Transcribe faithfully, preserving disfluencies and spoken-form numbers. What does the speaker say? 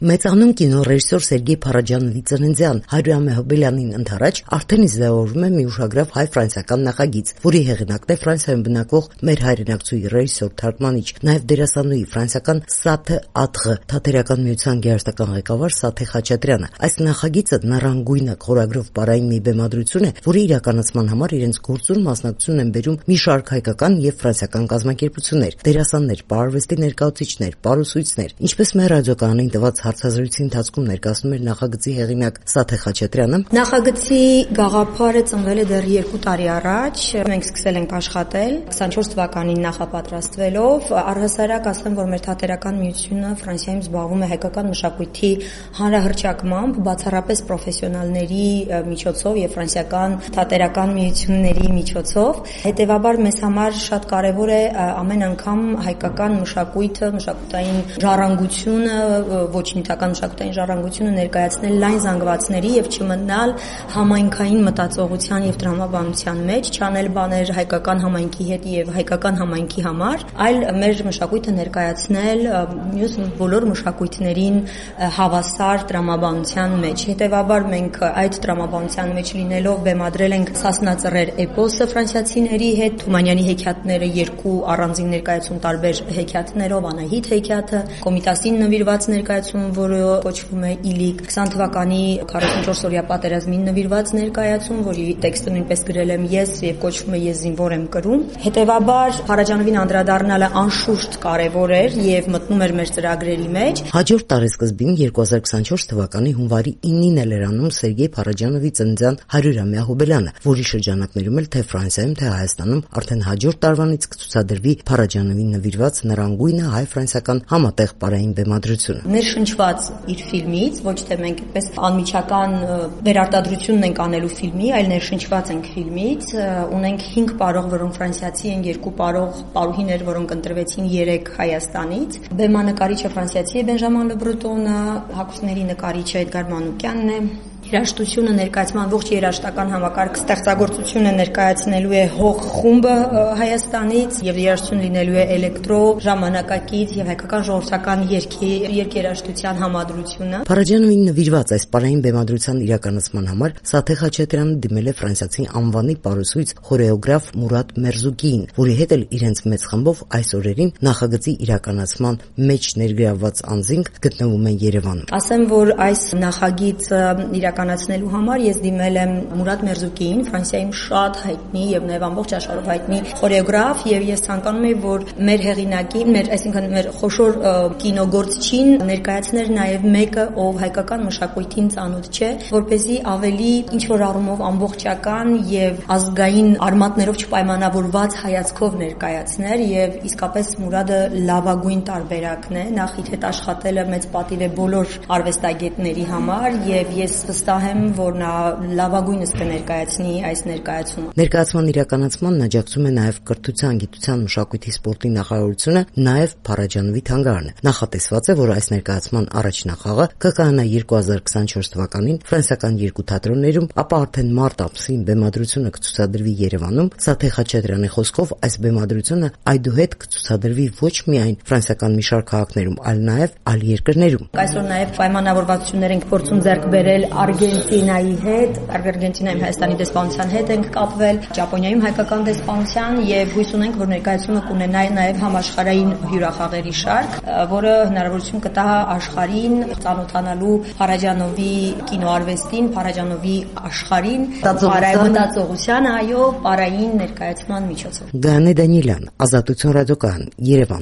Մեծանուն կինոռեժիսոր Սերգեյ Փարաջանովի ծննդյան հարյուրամյա հոբելյանին ընդառաջ արդեն ձևավորվում է մի ուշագրավ հայ-ֆրանսիական նախագիծ, որի հեղինակն է Ֆրանսիայում բնակվող մեր հայրենակցուի ռեժիսոր, թարգմանիչ, նաև դերասանուհի ֆրանսիական Սաթե Աթղ թատերական միության գերարշտական ղեկավար Սաթե Խաչատրյանը։ Այս նախագիծը նռանգույն խորագրով պարային մի բեմադրություն է, որի իրականացման համար իրենց գործուն մասնակցություն են բերում մի շարք հայկական եւ ֆրանսիական կազմակերպություններ, դերասաններ, պարարվեստի ներկայացուցիչներ, պարուսույցներ, ինչպես մեր ռադիոկանալին տված հարցազրույցի ընթացքում ներկայացնում էր նախագծի հեղինակ Սաթե Խաչատրյանը։ Նախագծի գաղափարը ծնվել է դեռ երկու տարի առաջ։ Մենք սկսել ենք աշխատել քսանչորս թվականին նախապատրաստվելով։ Առհասարակ ասեմ, որ մեր թատերական միությունը Ֆրանսիայում զբաղվում է հայկական մշակույթի հանրահռչակմամբ, բացառապես պրոֆեսիոնալների միջոցով եւ ֆրանսիական թատերական միությունների միջոցով։ Հետևաբար մեզ համար շատ կարեւոր է ամեն անգամ հայկական մշակույթը, մշակութային ժառանգությունը, ոչ նյութական մշակութային ժառանգությունը ներկայացնել լայն զանգվածների եւ չմնալ համայնքային մտածողության եւ դրամաբանության մեջ, չանել բաներ հայկական համայնքի հետ եւ հայկական համայնքի համար, այլ մեր մշակույթը ներկայացնել մյուս բոլոր մշակույթներին հավասար դրամաբանության մեջ։ Հետևաբար մենք այդ դրամաբանության մեջ լինելով բեմադրել ենք Սասնածռեր էպոսը ֆրանսիացիների հետ, Թումանյանի հեքիաթները երկու առանձին ներկայացում տարբեր հեքիաթներով, Անահիտ հեքիաթը, Կոմիտասին նվիրված ներկայացում, որը կոչվում է Իլիկ, քսան թվականի քառասունչորսօրյա պատերազմին նվիրված ներկայացում, որի տեքստը նույնպես գրել եմ ես եւ կոչվում է Ես զինվոր եմ կրում։ Հետևաբար Փարաջանովին անդրադառնալը անշուշտ կարեւոր էր եւ մտնում էր մեր ծրագրերի մեջ։ Հաջորդ տարեսկզբին երկու հազար քսանչորս թվականի հունվարի ինին է լրանում Սերգեյ Փարաջանովի ծննդյան հարյուրամյա հոբելյանը, որի շրջանակներում էլ թե Ֆրանսիայում, թե Հայաստանում արդեն հաջորդ տարվանից կցուցադրվի Փարաջանովին նվիրված նռանգույնը հայ-ֆրանսիական համատեղ պարային բեմադրությունը։ Ներշնչված իր ֆիլմից, ոչ թե մենք այդպես անմիջական վերարտադրությունն ենք անելու ֆիլմի, այլ ներշնչված ենք ֆիլմից, ունենք հինգ պարող, որոնք ֆրանսիացի են, երկու պարող պարուհիներ, որոնք ընտրվեցին երեք Հայաստանից։ Բեմանկարիչը ֆրանսիացի է Բենժաման Լեբրոտոնը, հագուստների նկարիչը Էդգար Մանուկյանն է։ Երաժշտությունը ներկայացման ողջ երաժշտական համակարգ ստեղծագործությունը ներկայացնելու է Հող խումբը Հայաստանից եւ երաժշտություն լինելու է էլեկտրո, ժամանակակից եւ հայկական ժողովրդական երգի երգերաժշտության համադրությունը։ Փարաջանովին նվիրված այս պարային բեմադրության իրականացման համար Սաթե Խաչատրյանը դիմել է ֆրանսիացի անվանի պարուսույց խորեոգրաֆ Մուրադ Մերզուկիին, որի հետ էլ իրենց մեծ խմբով այս օրերին նախագծի իրականացման մեջ ներգրավված անձինք գտնվում են Երևանում։ Ասեմ, որ այս նախագիծը իրականացնելու համար ես դիմել եմ Մուրադ Մերզուկիին, Ֆրանսիայում շատ հայտնի եւ նաեւ ամբողջ աշխարհով հայտնի խորեոգրաֆ, եւ ես ցանկանում եմ, որ մեր հեղինակին, մեր, այսինքն մեր խոշոր կինոգործչին ներկայացներ նաեւ մեկը, ով հայկական մշակույթին ծանոթ չէ, որպեսզի ավելի ինչ որ առումով ամբողջական եւ ազգային արմատներով չպայմանավորված հայացքով ներկայացներ, եւ իսկապես Մուրադը լավագույն տարբերակն է, նախ իր հետ աշխատելը մեծ պատիվ է բոլոր արվեստագետների համար, եւ ես վստահ եմ, որ նա լավագույնս կներկայացնի այս ներկայացումը։ Ներկայացման իրականացմանն աջակցում է նաև կրթության, գիտության, մշակույթի, սպորտի նախարարությունը, նաև Փարաջանովի թանգարանը։ Նախատեսված է, որ այս ներկայացման առաջնախաղը կկայանա երկու հազար քսանչորս թվականին ֆրանսիական երկու թատրոններում, ապա արդեն մարտ ամսին բեմադրությունը կցուցադրվի Երևանում։ Սաթե Խաչատրյանի խոսքով այս բեմադրությունը այդուհետ կցուցադրվի ոչ միայն ֆրանսիական մի շարք քաղաքներում, այլ նաև այլ երկրներում։ Այսօր նաև պայմանավորվածություններ ենք փորձում ձեռք բերել Արգենտինայի հետ, Արգենտինայում Հայաստանի դեսպանության հետ ենք կապվել, Ճապոնիայում հայկական դեսպանության եւ հույս ունենք, որ ներկայացումը կունենա նաեւ համաշխարհային հյուրախաղերի շարք, որը հնարավորություն կտա աշխարհին ծանոթանալու Փարաջանովի կինոարվեստին, Փարաջանովի աշխարհին, պարայմտածողությանը, այո, պարային ներկայացման միջոցով։ Գայանե Դանիելյան, Ազատություն ռադիոկայան, Երևան։